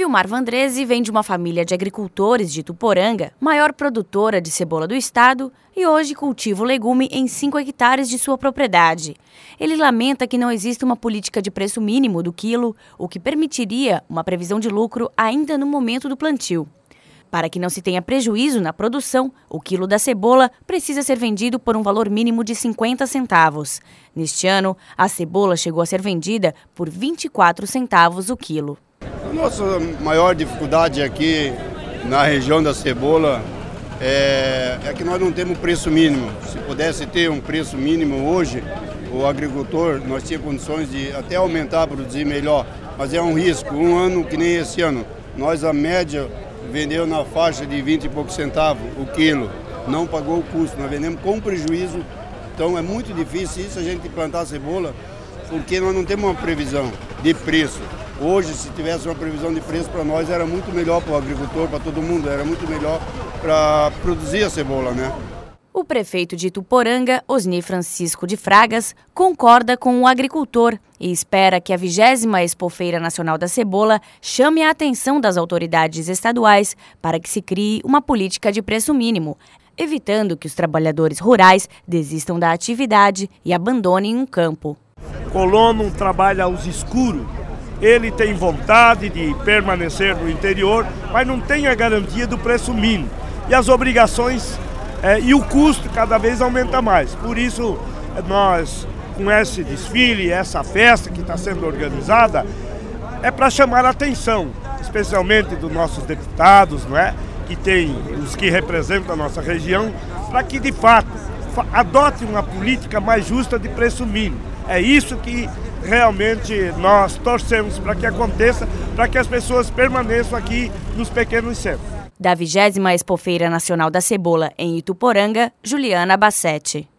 Gilmar Vandrese vem de uma família de agricultores de Ituporanga, maior produtora de cebola do estado, e hoje cultiva o legume em 5 hectares de sua propriedade. Ele lamenta que não exista uma política de preço mínimo do quilo, o que permitiria uma previsão de lucro ainda no momento do plantio. Para que não se tenha prejuízo na produção, o quilo da cebola precisa ser vendido por um valor mínimo de 50 centavos. Neste ano, a cebola chegou a ser vendida por 24 centavos o quilo. A nossa maior dificuldade aqui na região da cebola é que nós não temos preço mínimo. Se pudesse ter um preço mínimo hoje, o agricultor, nós tínhamos condições de até aumentar, produzir melhor, mas é um risco. Um ano que nem esse ano, nós a média vendeu na faixa de 20 e poucos centavos o quilo, não pagou o custo, nós vendemos com prejuízo, então é muito difícil isso a gente plantar cebola, porque nós não temos uma previsão de preço. Hoje, se tivesse uma previsão de preço para nós, era muito melhor para o agricultor, para todo mundo, era muito melhor para produzir a cebola, né? O prefeito de Ituporanga, Osni Francisco de Fragas, concorda com o agricultor e espera que a 20ª Expofeira Nacional da Cebola chame a atenção das autoridades estaduais para que se crie uma política de preço mínimo, evitando que os trabalhadores rurais desistam da atividade e abandonem um campo. Colono trabalha aos escuros. Ele tem vontade de permanecer no interior, mas não tem a garantia do preço mínimo. E as obrigações e o custo cada vez aumenta mais. Por isso, nós, com esse desfile, essa festa que está sendo organizada, é para chamar a atenção, especialmente dos nossos deputados, não é? Que tem os que representam a nossa região, para que, de fato, adote uma política mais justa de preço mínimo. É isso que realmente nós torcemos para que aconteça, para que as pessoas permaneçam aqui nos pequenos centros. Da 20ª Expofeira Nacional da Cebola em Ituporanga, Juliana Bassetti.